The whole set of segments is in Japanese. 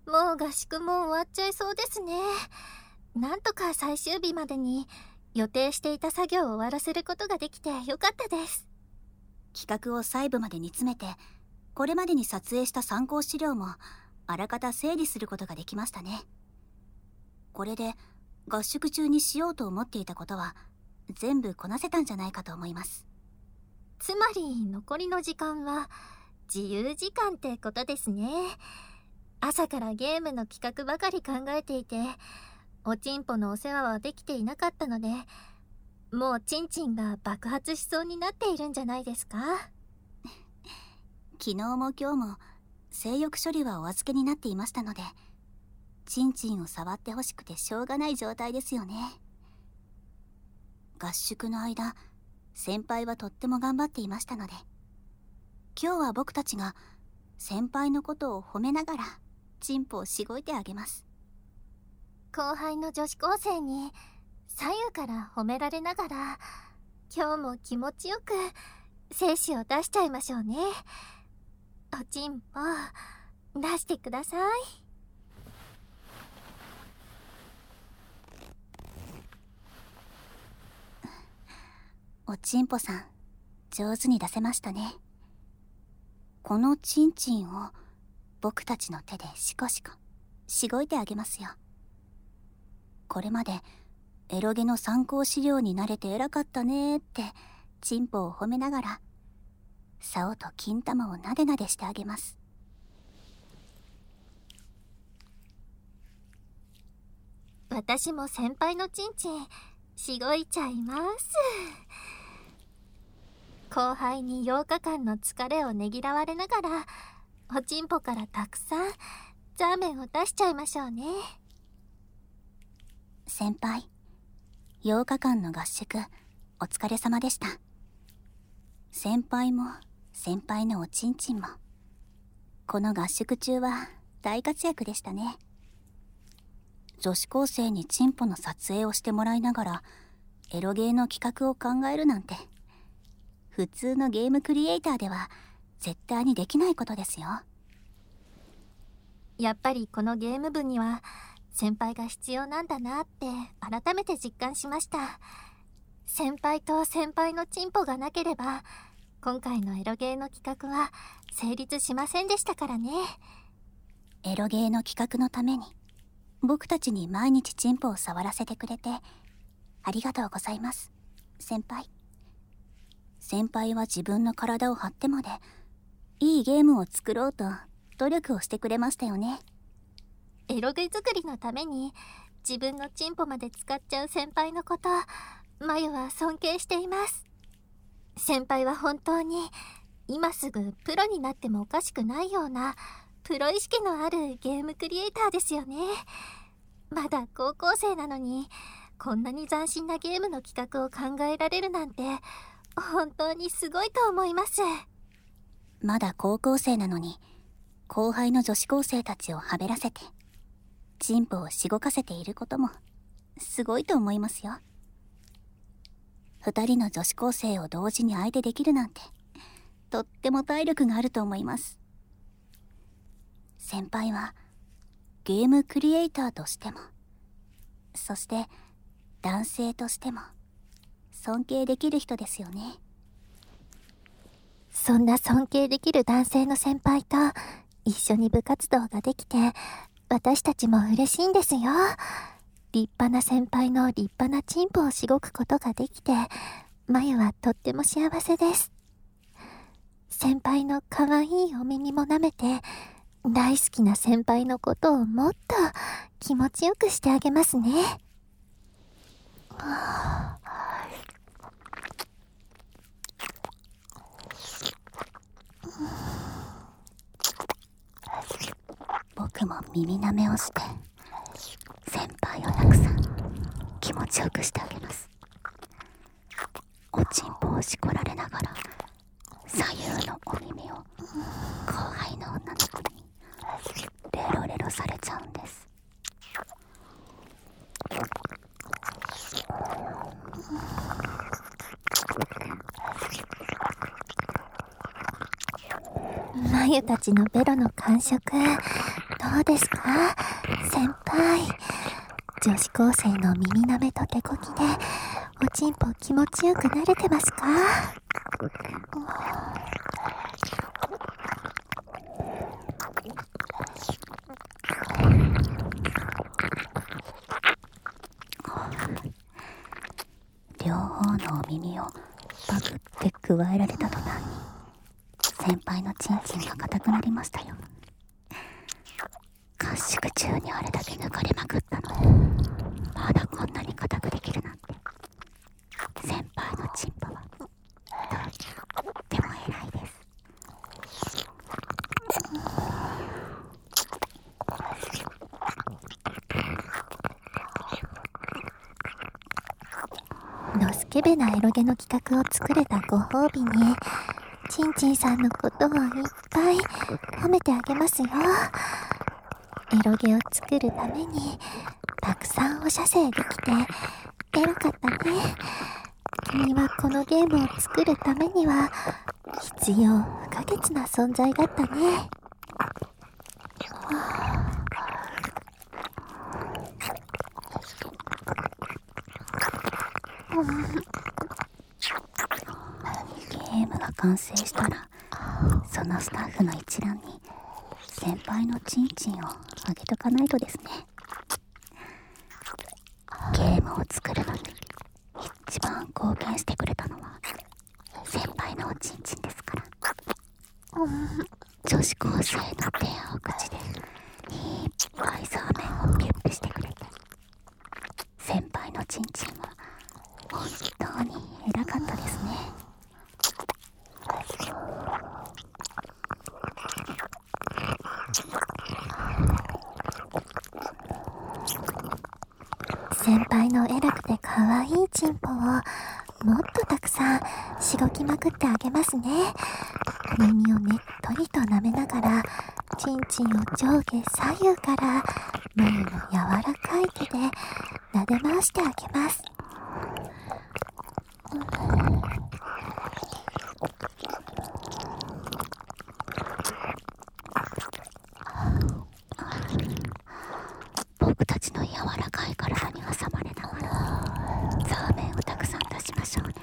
もう合宿も終わっちゃいそうですね。なんとか最終日までに予定していた作業を終わらせることができてよかったです。 企画を細部まで煮詰めて、これまでに撮影した参考資料もあらかた整理することができましたね。これで合宿中にしようと思っていたことは全部こなせたんじゃないかと思います。 つまり残りの時間は自由時間ってことですね。朝からゲームの企画ばかり考えていて、おちんぽのお世話はできていなかったので、もうちんちんが爆発しそうになっているんじゃないですか。 昨日も今日も性欲処理はお預けになっていましたので、ちんちんを触ってほしくてしょうがない状態ですよね。合宿の間、先輩はとっても頑張っていましたので、今日は僕たちが先輩のことを褒めながらチンポをしごいてあげます。 後輩の女子高生に左右から褒められながら、今日も気持ちよく精子を出しちゃいましょうね。おちんぽ出してください。 おちんぽさん、上手に出せましたね。このちんちんを僕たちの手でシコシコしごいてあげますよ。これまでエロゲの参考資料に慣れて偉かったねーってチンポを褒めながら、竿と金玉をなでなでしてあげます。 私も先輩のちんちんしごいちゃいます。後輩に8日間の疲れをねぎらわれながら、おちんぽからたくさんザーメンを出しちゃいましょうね。 先輩、8日間の合宿お疲れ様でした。先輩も先輩のおちんちんもこの合宿中は大活躍でしたね。女子高生にチンポの撮影をしてもらいながらエロゲーの企画を考えるなんて、普通のゲームクリエイターでは絶対にできないことですよ。 やっぱりこのゲーム部には先輩が必要なんだなって改めて実感しました。先輩と先輩のチンポがなければ今回のエロゲーの企画は成立しませんでしたからね。 エロゲーの企画のために僕たちに毎日チンポを触らせてくれてありがとうございます、先輩。先輩は自分の体を張ってまでいいゲームを作ろうと努力をしてくれましたよね。 エロゲ作りのために自分のチンポまで使っちゃう先輩のこと、まゆは尊敬しています。先輩は本当に今すぐプロになってもおかしくないようなプロ意識のあるゲームクリエイターですよね。まだ高校生なのにこんなに斬新なゲームの企画を考えられるなんて本当にすごいと思います。 まだ高校生なのに後輩の女子高生たちをはべらせてチンポをしごかせていることもすごいと思いますよ。2人の女子高生を同時に相手できるなんてとっても体力があると思います。先輩はゲームクリエイターとしても、そして男性としても尊敬できる人ですよね。 そんな尊敬できる男性の先輩と一緒に部活動ができて私たちも嬉しいんですよ。立派な先輩の立派なチンポをしごくことができて、まゆはとっても幸せです。先輩の可愛いお耳も舐めて、大好きな先輩のことをもっと気持ちよくしてあげますね。 僕も耳舐めをして先輩をたくさん気持ちよくしてあげます。おちんぽをしこられながら左右のお耳を後輩の女の子にレロレロされちゃうんです。 まゆたちのベロの感触、とどうですか先輩。女子高生の耳なめと手こきでおちんぽ気持ちよく慣れてますか？ 両方のお耳をパクって加えられた途端に先輩のチンチンが硬くなりましたよ。合宿中にあれだけ抜かれまくったのにまだこんなに硬くできるなんて、先輩のチンポはとっても偉いです。 のスケベなエロゲの企画を作れたご褒美に、ちんちんさんのことをいっぱい褒めてあげますよ。エロゲを作るためにたくさんお射精できてエロかったね。君はこのゲームを作るためには必要不可欠な存在だったね。 ゲームが完成したらそのスタッフの一覧に先輩のチンチンをあげとかないとですね。ゲームを作るのに一番貢献してくれたのは先輩のおちんちんですから。女子高生の手やお口でいっぱいサーメンをピュッピしてくれて、先輩のチンチンは本当に偉かったですね。 先輩の偉くて可愛いチンポをもっとたくさんしごきまくってあげますね。耳をねっとりと舐めながらチンチンを上下左右から眉の柔らかい手で撫で回してあげます。 僕たちの柔らかい体に挟まれながらザーメンをたくさん出しましょうね。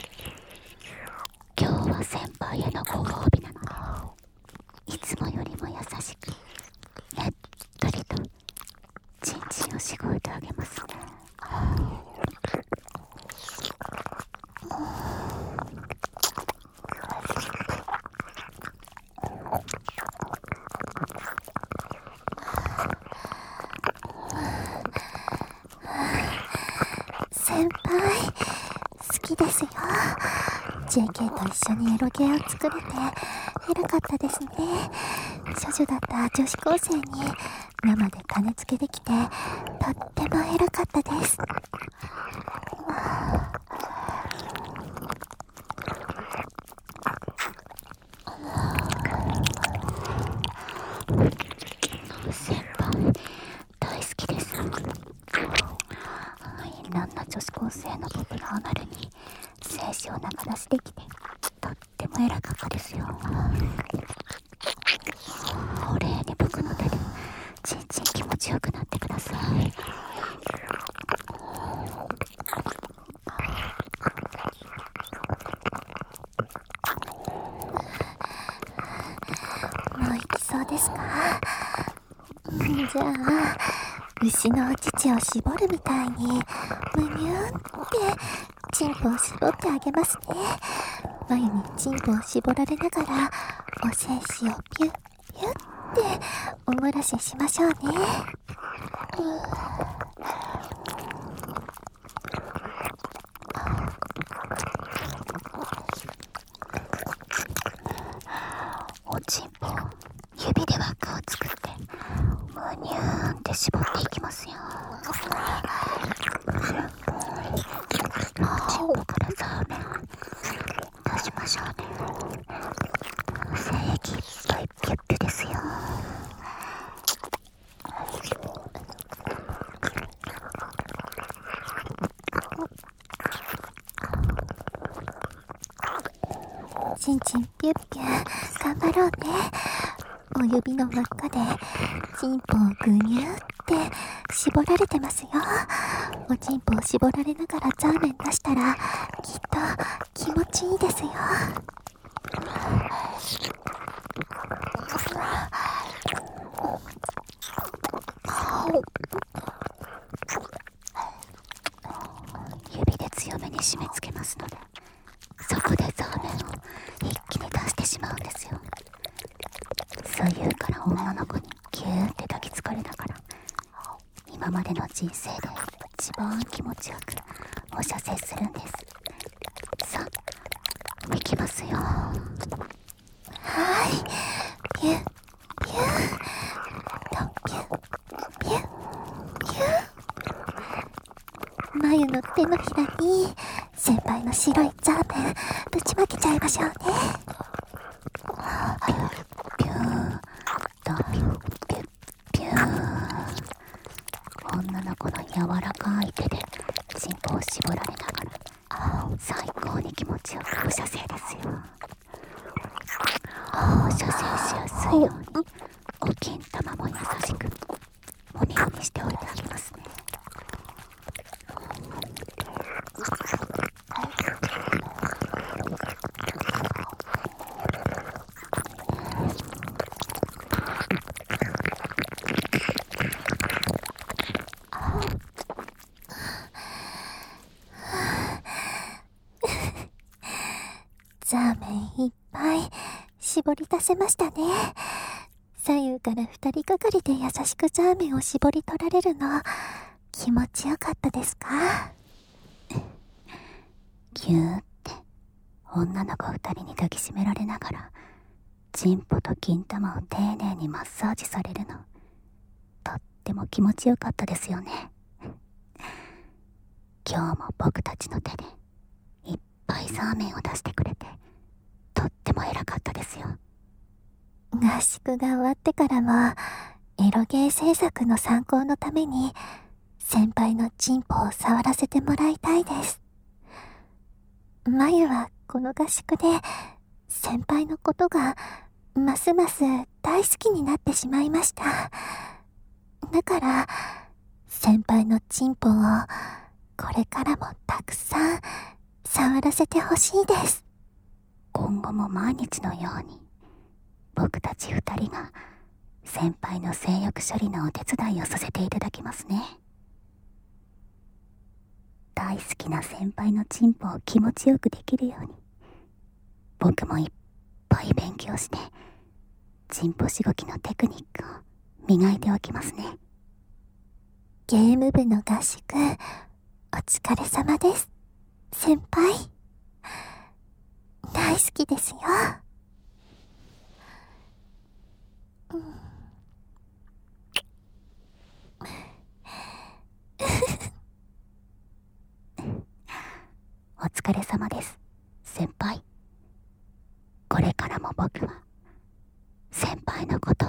今日は先輩へのご褒美なので、いつもよりも優しくねっとりとチンチンをしごいてあげますね。 先輩好きですよ。 JK と一緒にエロゲーを作れて偉かったですね。処女だった女子高生に生で金付けできてとっても偉かったです。 先輩大好きです。淫乱な女子高生のポプラーナルに精子を長出しできてとっても偉かったですよ。お礼に僕の手でちんちん気持ちよくなってください。 もう行きそうですか？じゃあ牛のお乳を絞るみたいにむにゅーんってチンポを絞ってあげますね。眉にチンポを絞られながらお精子をピュッピュッってお漏らししましょうね。 おちんぽを指で輪っかを作ってむにゅーんって絞っていきますよ。おちんぽからザーメン出しましょうね。精液いっぱいピュッピュですよ。 チンチンピュッピュ頑張ろうね。おお指の輪っかでチンポをぐにゅーって絞られてますよ。おチンポを絞られながらザーメン出したらきっと気持ちいいですよ。 指で強めに締め付けますので、そこでザーメンを一気に出してしまうんですよ。左右から女の子にギューって抱きつかれながら、今までの人生で一番気持ちよくお射精するんです。さあ、いきますよ。 はい、ピュッピュッとピュッピュッピュッ。眉の手のひらに先輩の白いザーメンぶちまけちゃいましょうね。 ピューとピュッピュッピュー。女の子の柔らかい手でチンポを絞られながら、最高に気持ちよくお射精ですよ。お射精しやすいようにお金玉も優しくもみもみしておいてあげますね。 ザーメンいっぱい絞り出せましたね。左右から二人がかりで優しくザーメンを絞り取られるの気持ちよかったですか？ ギューって女の子二人に抱きしめられながらチンポと金玉を丁寧にマッサージされるの、とっても気持ちよかったですよね。今日も僕たちの手でいっぱいザーメンを出してくれてとっても偉かったですよ。 合宿が終わってからもエロゲー制作の参考のために先輩のチンポを触らせてもらいたいです。眉はこの合宿で先輩のことがますます大好きになってしまいました。だから先輩のチンポをこれからもたくさん触らせてほしいです。 今後も毎日のように僕たち二人が先輩の性欲処理のお手伝いをさせていただきますね。大好きな先輩のチンポを気持ちよくできるように僕もいっぱい勉強してチンポしごきのテクニックを磨いておきますね。 ゲーム部の合宿お疲れ様です。先輩大好きですよ。 お疲れ様です先輩。これからも僕は先輩のこと